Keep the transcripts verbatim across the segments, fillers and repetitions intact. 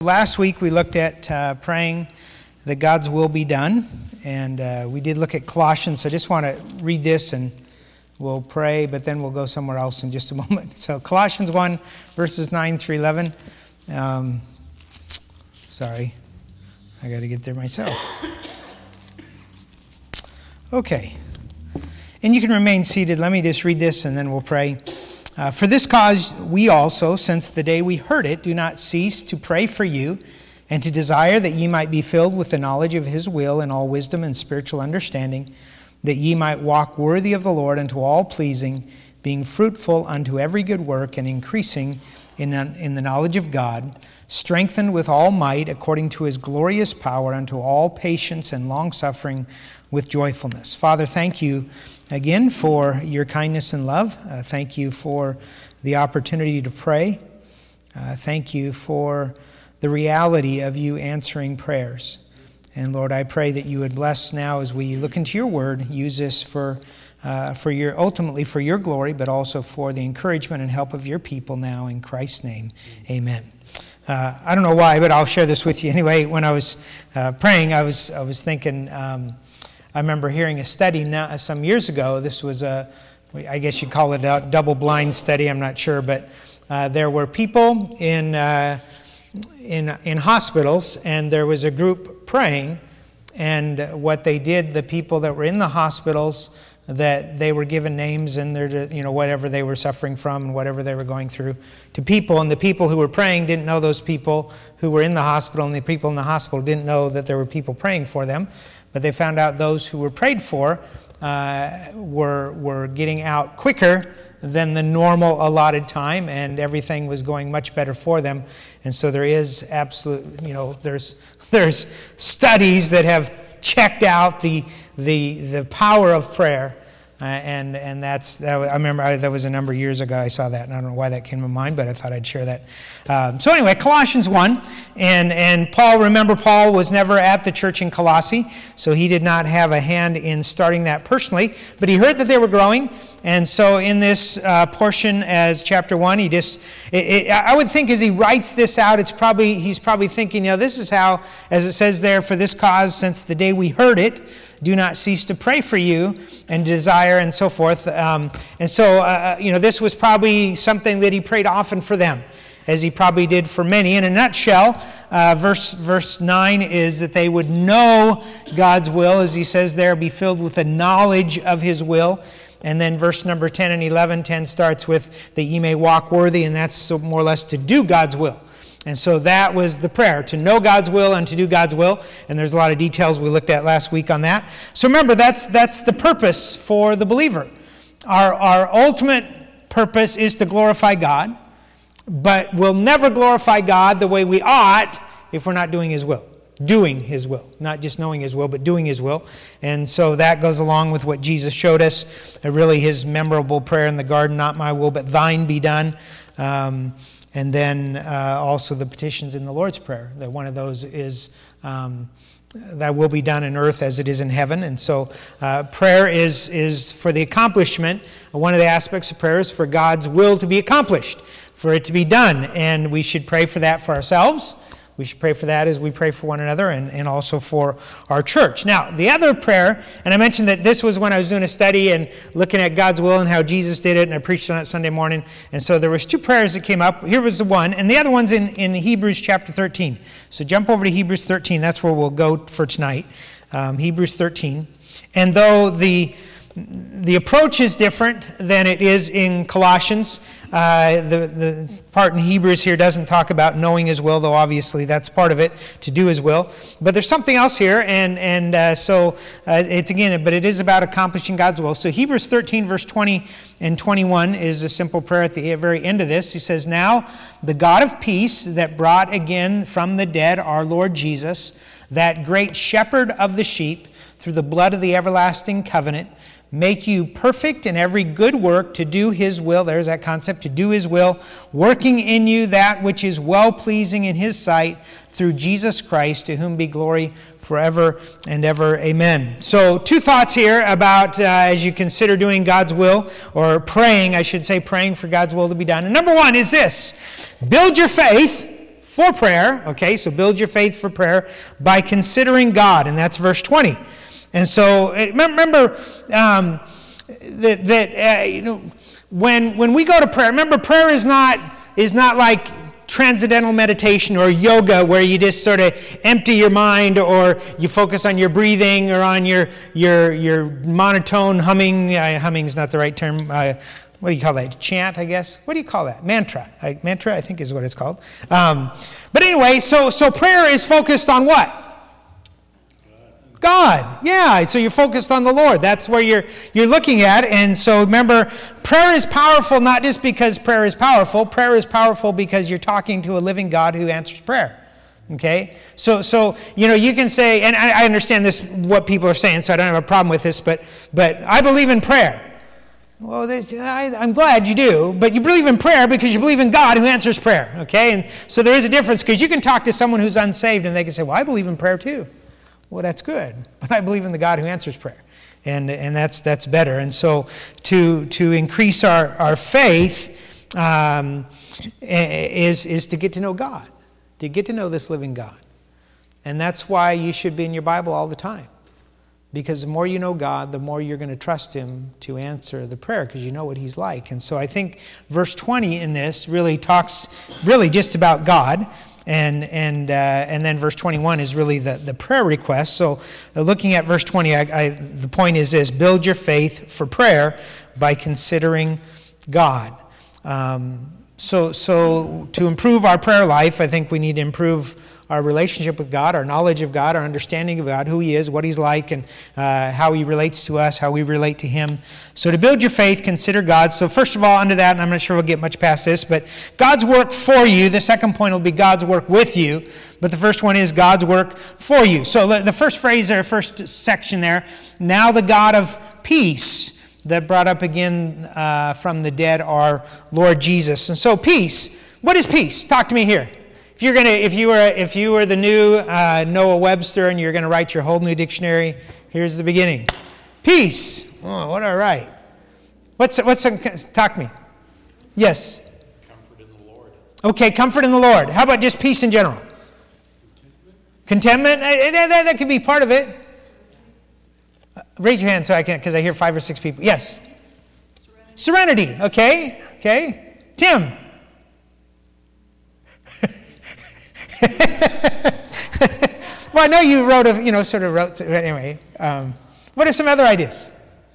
Last week we looked at uh, praying that God's will be done, and uh, we did look at Colossians, so I just want to read this and we'll pray, but then we'll go somewhere else in just a moment. So Colossians one, verses nine through eleven. Um, sorry, I got to get there myself. Okay, and you can remain seated. Let me just read this and then we'll pray. Uh, for this cause we also, since the day we heard it, do not cease to pray for you and to desire that ye might be filled with the knowledge of his will in all wisdom and spiritual understanding, that ye might walk worthy of the Lord unto all pleasing, being fruitful unto every good work and increasing in, in the knowledge of God, strengthened with all might according to his glorious power unto all patience and long-suffering with joyfulness. Father, thank you again for your kindness and love. Uh, thank you for the opportunity to pray. Uh, thank you for the reality of you answering prayers. And Lord, I pray that you would bless now as we look into your word, use this for uh, for your ultimately for your glory, but also for the encouragement and help of your people now in Christ's name. Amen. Uh, I don't know why, but I'll share this with you anyway. When I was uh, praying, I was I was thinking. Um, I remember hearing a study now, some years ago. This was a, I guess you'd call it a double-blind study. I'm not sure, but uh, there were people in uh, in in hospitals, and there was a group praying. And what they did, the people that were in the hospitals, that they were given names and their, you know, whatever they were suffering from and whatever they were going through to people. And the people who were praying didn't know those people who were in the hospital, and the people in the hospital didn't know that there were people praying for them. But they found out those who were prayed for uh, were were getting out quicker than the normal allotted time, and everything was going much better for them. And so there is absolute, you know, there's there's studies that have checked out the the the power of prayer. Uh, and and that's that was, I remember I, that was a number of years ago I saw that, and I don't know why that came to mind, but I thought I'd share that. Um, so anyway, Colossians one, and and Paul. Remember, Paul was never at the church in Colossae, so he did not have a hand in starting that personally. But he heard that they were growing, and so in this uh, portion as chapter one, he just it, it, I would think as he writes this out, it's probably he's probably thinking, you know, this is how, as it says there, for this cause since the day we heard it, do not cease to pray for you and desire and so forth. Um, and so, uh, you know, this was probably something that he prayed often for them, as he probably did for many. In a nutshell, uh, verse verse nine is that they would know God's will, as he says there, be filled with the knowledge of his will. And then verse number ten and eleven, ten starts with that ye may walk worthy, and that's more or less to do God's will. And so that was the prayer, to know God's will and to do God's will. And there's a lot of details we looked at last week on that. So remember, that's that's the purpose for the believer. Our, our ultimate purpose is to glorify God, but we'll never glorify God the way we ought if we're not doing his will. Doing his will. Not just knowing his will, but doing his will. And so that goes along with what Jesus showed us. Uh, really his memorable prayer in the garden, not my will, but thine be done. Um And then uh, also the petitions in the Lord's Prayer. That one of those is, um, thy will be done in earth as it is in heaven. And so uh, prayer is is for the accomplishment. One of the aspects of prayer is for God's will to be accomplished, for it to be done. And we should pray for that for ourselves. We should pray for that as we pray for one another, and, and also for our church. Now, the other prayer, and I mentioned that this was when I was doing a study and looking at God's will and how Jesus did it, and I preached on it Sunday morning. And so there was two prayers that came up. Here was the one, and the other one's in, in Hebrews chapter thirteen. So jump over to Hebrews thirteen. That's where we'll go for tonight. Um, Hebrews thirteen. And though the The approach is different than it is in Colossians. Uh, the, the part in Hebrews here doesn't talk about knowing his will, though obviously that's part of it, to do his will. But there's something else here, and and uh, so uh, it's again, but it is about accomplishing God's will. So Hebrews thirteen, verse twenty and twenty-one is a simple prayer at the very end of this. He says, "Now the God of peace that brought again from the dead our Lord Jesus, that great shepherd of the sheep, through the blood of the everlasting covenant, make you perfect in every good work to do his will." There's that concept, to do his will. "Working in you that which is well-pleasing in his sight, through Jesus Christ, to whom be glory forever and ever. Amen." So two thoughts here about uh, as you consider doing God's will, or praying, I should say, praying for God's will to be done. And number one is this: build your faith for prayer. Okay, so build your faith for prayer by considering God, and that's verse twenty. And so remember um, that, that uh, you know when when we go to prayer, remember prayer is not is not like transcendental meditation or yoga where you just sort of empty your mind or you focus on your breathing or on your your your monotone humming. Uh, humming is not the right term. Uh, what do you call that? Chant, I guess. What do you call that? Mantra. I, mantra, I think is what it's called. Um, but anyway, so so prayer is focused on what? God. Yeah, so you're focused on the Lord. That's where you're you're looking at. And so remember, prayer is powerful not just because prayer is powerful. Prayer is powerful because you're talking to a living God who answers prayer. Okay? So, so you know, you can say, and I, I understand this, what people are saying, so I don't have a problem with this, but but I believe in prayer. Well, I, I'm glad you do, but you believe in prayer because you believe in God who answers prayer. Okay? And so there is a difference, because you can talk to someone who's unsaved and they can say, well, I believe in prayer too. Well, that's good, but I believe in the God who answers prayer, and and that's that's better. And so to to increase our our faith um, is is to get to know God, to get to know this living God, and that's why you should be in your Bible all the time, because the more you know God, the more you're going to trust Him to answer the prayer, because you know what He's like. And so I think verse twenty in this really talks really just about God. And and uh, and then verse twenty-one is really the, the prayer request. So uh, looking at verse twenty, I, I, the point is this: build your faith for prayer by considering God. Um, so so to improve our prayer life, I think we need to improve our relationship with God, our knowledge of God, our understanding of God, who He is, what He's like, and uh, how He relates to us, how we relate to Him. So to build your faith, consider God. So first of all, under that, and I'm not sure we'll get much past this, but God's work for you. The second point will be God's work with you. But the first one is God's work for you. So the first phrase there, first section there, now the God of peace, that brought up again uh, from the dead our Lord Jesus. And so peace. What is peace? Talk to me here. If you're gonna, if you were, if you were the new uh, Noah Webster and you're going to write your whole new dictionary, here's the beginning. Peace. Oh, what do I write? What's what's talk to me? Yes. Comfort in the Lord. Okay, comfort in the Lord. How about just peace in general? Contentment. Contentment. Uh, that, that, that could be part of it. Uh, raise your hand so I can, because I hear five or six people. Yes. Serenity. Serenity. Okay. Okay. Tim. Well, I know you wrote a, you know, sort of wrote, anyway. Um, what are some other ideas?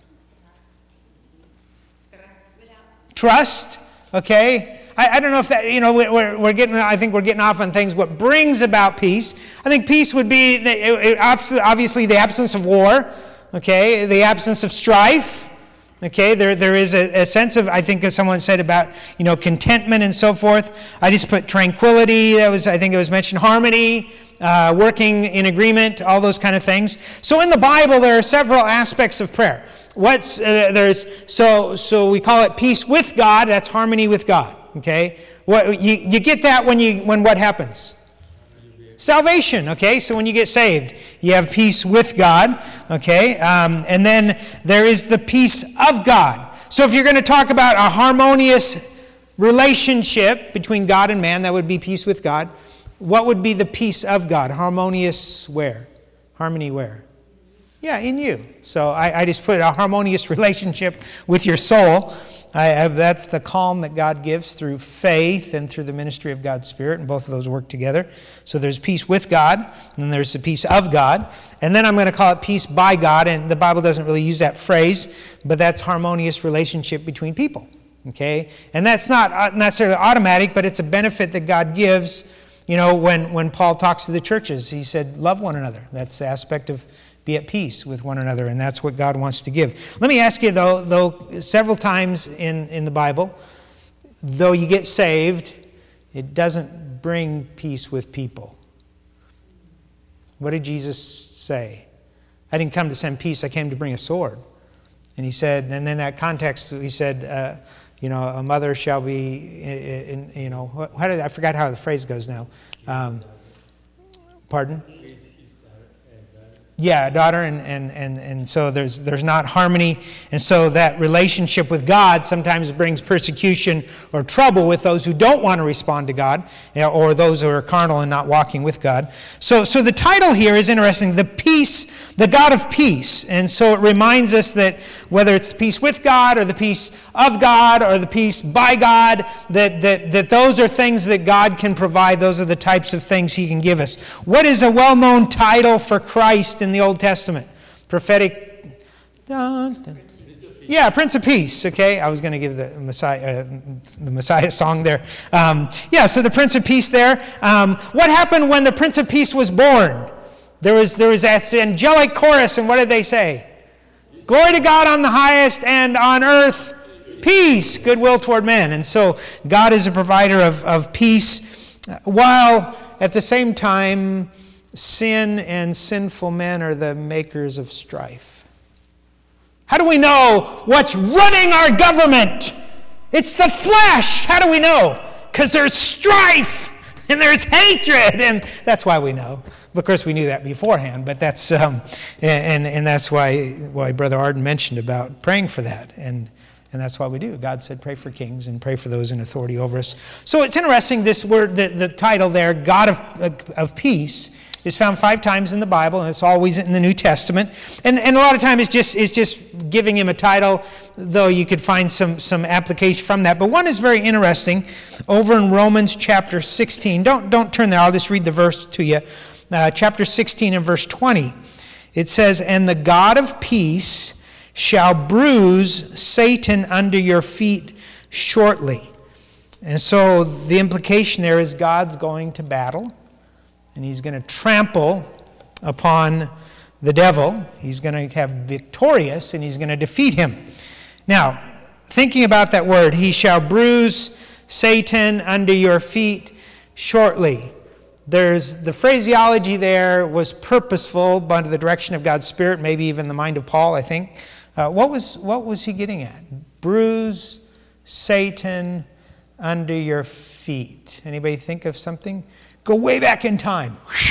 Trust, okay. I, I don't know if that, you know, we're, we're getting, I think we're getting off on things. What brings about peace? I think peace would be, the, it, obviously, the absence of war, okay, the absence of strife. Okay, there there is a, a sense of, I think as someone said about, you know, contentment and so forth. I just put tranquility, that was, I think it was mentioned, harmony, uh, working in agreement, all those kind of things. So in the Bible, there are several aspects of prayer. What's, uh, there's, so so we call it peace with God, that's harmony with God, okay? What, you, you get that when you, when what happens? Salvation, okay? So when you get saved, you have peace with God, okay? Um, and then there is the peace of God. So if you're going to talk about a harmonious relationship between God and man, that would be peace with God. What would be the peace of God? Harmonious where? Harmony where? Yeah, in you. So I, I just put a harmonious relationship with your soul. I, I, that's the calm that God gives through faith and through the ministry of God's Spirit, and both of those work together. So there's peace with God, and then there's the peace of God, and then I'm going to call it peace by God, and the Bible doesn't really use that phrase, but that's harmonious relationship between people, okay? And that's not necessarily automatic, but it's a benefit that God gives, you know, when, when Paul talks to the churches. He said, love one another. That's the aspect of be at peace with one another, and that's what God wants to give. Let me ask you, though, though several times in, in the Bible, though you get saved, it doesn't bring peace with people. What did Jesus say? I didn't come to send peace, I came to bring a sword. And he said, and in that context, he said, uh, you know, a mother shall be, in, in, you know, how did, I forgot how the phrase goes now. Um, pardon? Yeah, a daughter, and, and, and, and so there's there's not harmony. And so that relationship with God sometimes brings persecution or trouble with those who don't want to respond to God, you know, or those who are carnal and not walking with God. So so the title here is interesting, the peace, the God of peace. And so it reminds us that whether it's the peace with God or the peace of God or the peace by God, that, that, that those are things that God can provide. Those are the types of things he can give us. What is a well-known title for Christ in the Old Testament? Prophetic. Dun, dun. Yeah, Prince of Peace. Okay, I was going to give the Messiah, uh, the Messiah song there. Um, yeah, so the Prince of Peace there. Um, what happened when the Prince of Peace was born? There was there was that angelic chorus, and what did they say? Glory to God on the highest, and on earth peace, goodwill toward men. And so God is a provider of, of peace, while at the same time, sin and sinful men are the makers of strife. How do we know what's running our government? It's the flesh. How do we know? Because there's strife and there's hatred, and that's why we know. Of course, we knew that beforehand, but that's um, and and that's why why Brother Arden mentioned about praying for that, and and that's why we do. God said, pray for kings and pray for those in authority over us. So it's interesting. This word, the, the title there, God of of peace, is found five times in the Bible, and it's always in the New Testament. And and a lot of time it's just it's just giving him a title, though you could find some some application from that. But one is very interesting, over in Romans chapter sixteen. Don't don't turn there. I'll just read the verse to you. Uh, chapter sixteen and verse twenty. It says, "And the God of peace shall bruise Satan under your feet shortly." And so the implication there is God's going to battle, and he's going to trample upon the devil. He's going to have victorious, and he's going to defeat him. Now, thinking about that word, he shall bruise Satan under your feet shortly. There's the phraseology there was purposeful, but under the direction of God's Spirit, maybe even the mind of Paul, I think. Uh, what was what was he getting at? Bruise Satan under your feet. Anybody think of something? Go way back in time.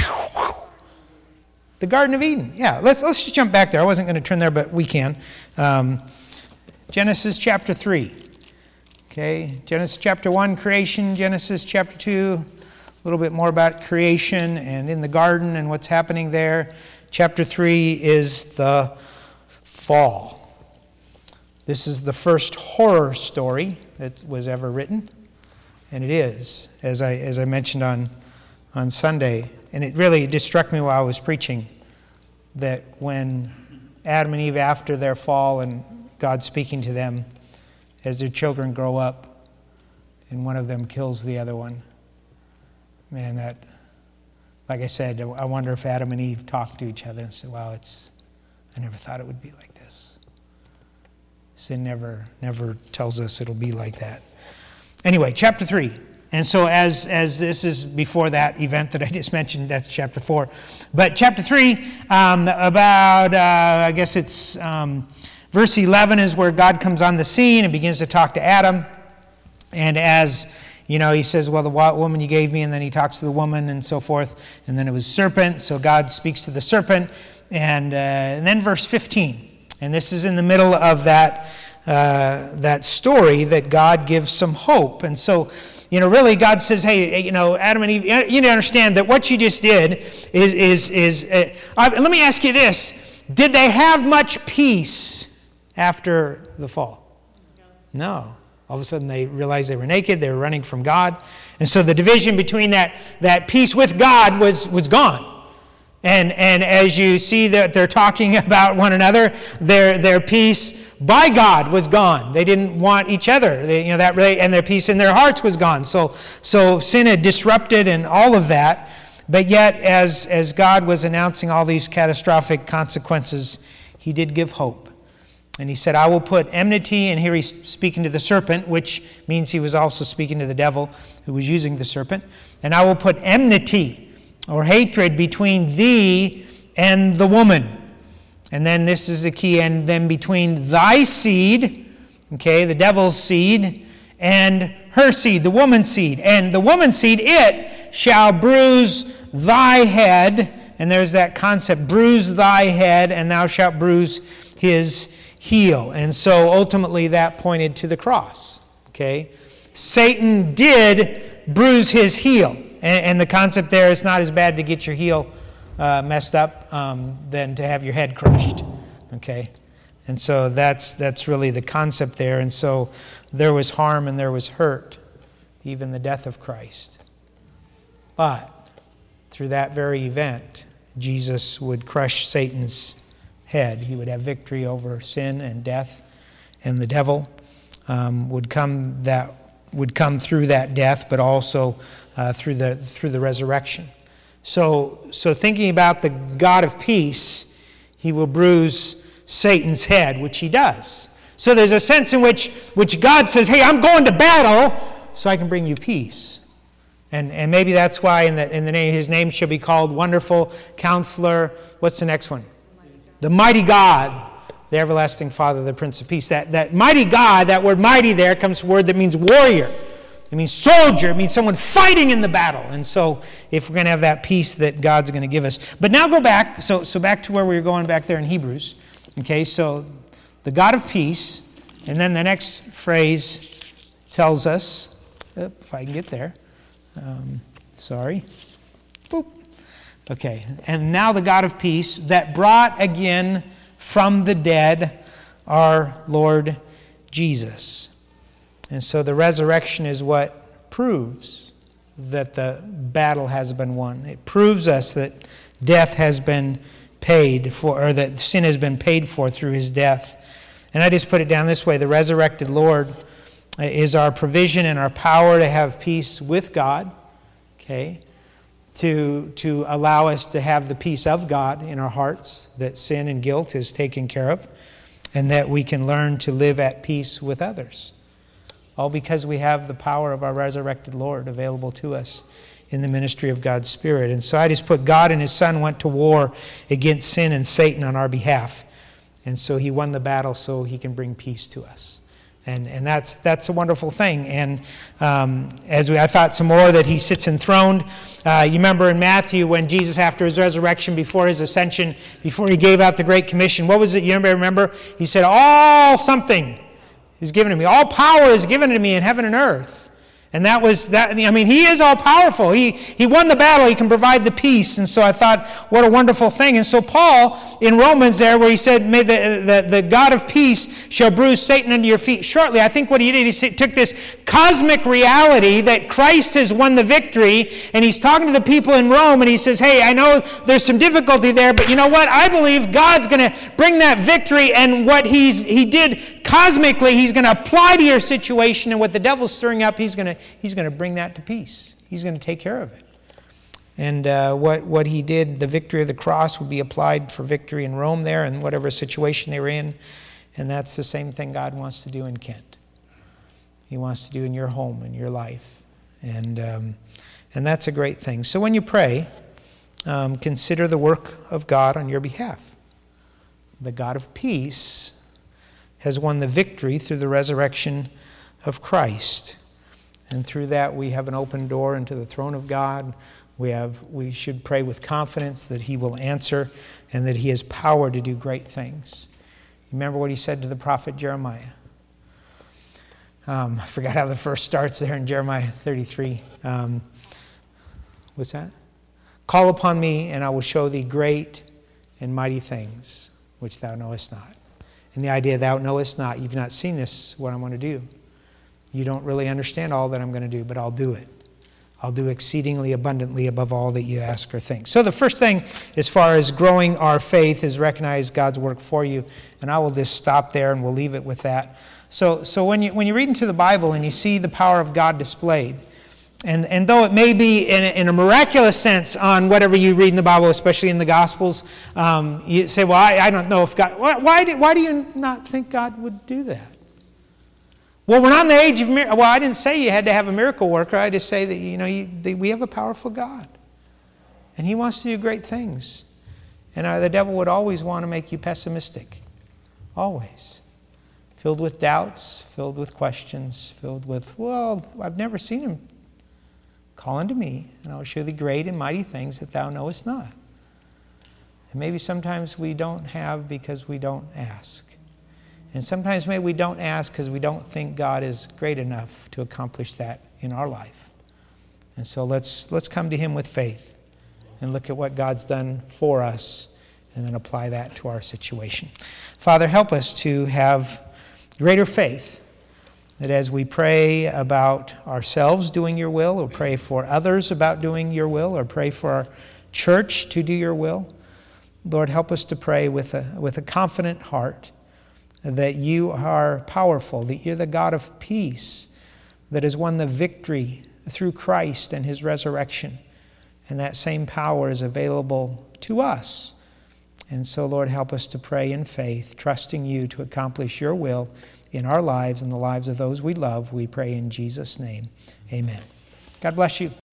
The Garden of Eden. Yeah, let's let's just jump back there. I wasn't going to turn there, but we can. Um, Genesis chapter three. Okay, Genesis chapter one, creation. Genesis chapter two, a little bit more about creation and in the garden and what's happening there. Chapter three is the fall. This is the first horror story that was ever written, and it is, as I as I mentioned on on Sunday, and it really just struck me while I was preaching that when Adam and Eve, after their fall and God speaking to them as their children grow up, and one of them kills the other one, man, that, like I said, I wonder if Adam and Eve talked to each other and said, wow, it's, I never thought it would be like this. Sin never, never tells us it'll be like that. Anyway, chapter three. And so as as this is before that event that I just mentioned, that's chapter four. But chapter three, um, about, uh, I guess it's um, verse eleven is where God comes on the scene and begins to talk to Adam. And as, you know, he says, well, the woman you gave me, and then he talks to the woman and so forth. And then it was serpent, so God speaks to the serpent. And, uh, and then verse fifteen. And this is in the middle of that uh, that story that God gives some hope. And so, you know, really God says, hey, you know, Adam and Eve, you need to understand that what you just did is, is, is uh, uh, let me ask you this. Did they have much peace after the fall? No. No. All of a sudden they realized they were naked, they were running from God. And so the division between that, that peace with God was, was gone. And and as you see that they're talking about one another, their their peace by God was gone. They didn't want each other. They, you know that really, and their peace in their hearts was gone. So so sin had disrupted and all of that. But yet, as as God was announcing all these catastrophic consequences, he did give hope. And he said, I will put enmity, and here he's speaking to the serpent, which means he was also speaking to the devil who was using the serpent. And I will put enmity, or hatred, between thee and the woman. And then this is the key, and then between thy seed, okay, the devil's seed, and her seed, the woman's seed. And the woman's seed, it shall bruise thy head, and there's that concept, bruise thy head, and thou shalt bruise his heel. And so ultimately that pointed to the cross. Okay? Satan did bruise his heel. And, and the concept there is not as bad to get your heel uh, messed up um, than to have your head crushed. Okay? And so that's that's really the concept there. And so there was harm and there was hurt, even the death of Christ. But through that very event, Jesus would crush Satan's head. He would have victory over sin and death, and the devil um, would come that would come through that death, but also uh, through the through the resurrection. So, so thinking about the God of peace, he will bruise Satan's head, which he does. So there's a sense in which which God says, "Hey, I'm going to battle, so I can bring you peace." And and maybe that's why in the in the name his name shall be called Wonderful Counselor. What's the next one? The Mighty God, the Everlasting Father, the Prince of Peace. That that mighty God, that word mighty there comes from a word that means warrior. It means soldier. It means someone fighting in the battle. And so if we're going to have that peace that God's going to give us. But now go back. So so back to where we were going back there in Hebrews. Okay, so the God of peace. And then the next phrase tells us, if I can get there. Um, sorry. Boop. Okay. And now the God of peace that brought again from the dead our Lord Jesus. And so the resurrection is what proves that the battle has been won. It proves us that death has been paid for, or that sin has been paid for through his death. And I just put it down this way. The resurrected Lord is our provision and our power to have peace with God, okay, to, to allow us to have the peace of God in our hearts, that sin and guilt is taken care of, and that we can learn to live at peace with others. All because we have the power of our resurrected Lord available to us in the ministry of God's Spirit. And so I just put God and his Son went to war against sin and Satan on our behalf. And so he won the battle so he can bring peace to us. And and that's that's a wonderful thing. And um, as we, I thought some more that he sits enthroned. Uh, you remember in Matthew when Jesus, after his resurrection, before his ascension, before he gave out the Great Commission, what was it? You remember? He said, all something is given to me. All power is given to me in heaven and earth. And that was that. I mean, he is all powerful. He he won the battle. He can provide the peace. And so I thought, what a wonderful thing. And so Paul in Romans there, where he said, "May the the, the God of peace shall bruise Satan under your feet shortly." I think what he did, he took this cosmic reality that Christ has won the victory, and he's talking to the people in Rome, and he says, "Hey, I know there's some difficulty there, but you know what? I believe God's going to bring that victory, and what he's he did cosmically, he's going to apply to your situation, and what the devil's stirring up, he's going to He's going to bring that to peace. He's going to take care of it. And uh, what, what he did, the victory of the cross would be applied for victory in Rome there and whatever situation they were in. And that's the same thing God wants to do in Kent. He wants to do in your home, in your life. And, um, and that's a great thing. So when you pray, um, consider the work of God on your behalf. The God of peace has won the victory through the resurrection of Christ. And through that, we have an open door into the throne of God. We have, we should pray with confidence that he will answer and that he has power to do great things. You remember what he said to the prophet Jeremiah? Um, I forgot how the verse starts there in Jeremiah thirty-three. Um, what's that? Call upon me, and I will show thee great and mighty things which thou knowest not. And the idea, thou knowest not, you've not seen this, what I'm going to do. You don't really understand all that I'm going to do, but I'll do it. I'll do exceedingly abundantly above all that you ask or think. So the first thing as far as growing our faith is recognize God's work for you. And I will just stop there and we'll leave it with that. So so when you when you read into the Bible and you see the power of God displayed, and, and though it may be in a, in a miraculous sense on whatever you read in the Bible, especially in the Gospels, um, you say, well, I, I don't know if God... Why, why, do, why do you not think God would do that? Well, we're not in the age of miracles. Well, I didn't say you had to have a miracle worker. I just say that, you know, you, the, we have a powerful God. And he wants to do great things. And uh, the devil would always want to make you pessimistic. Always. Filled with doubts, filled with questions, filled with, well, I've never seen him. Call unto me, and I will show thee great and mighty things that thou knowest not. And maybe sometimes we don't have because we don't ask. And sometimes maybe we don't ask because we don't think God is great enough to accomplish that in our life. And so let's let's come to him with faith and look at what God's done for us and then apply that to our situation. Father, help us to have greater faith that as we pray about ourselves doing your will, or pray for others about doing your will, or pray for our church to do your will, Lord, help us to pray with a, with a confident heart that you are powerful, that you're the God of peace, that has won the victory through Christ and his resurrection. And that same power is available to us. And so, Lord, help us to pray in faith, trusting you to accomplish your will in our lives and the lives of those we love. We pray in Jesus' name. Amen. God bless you.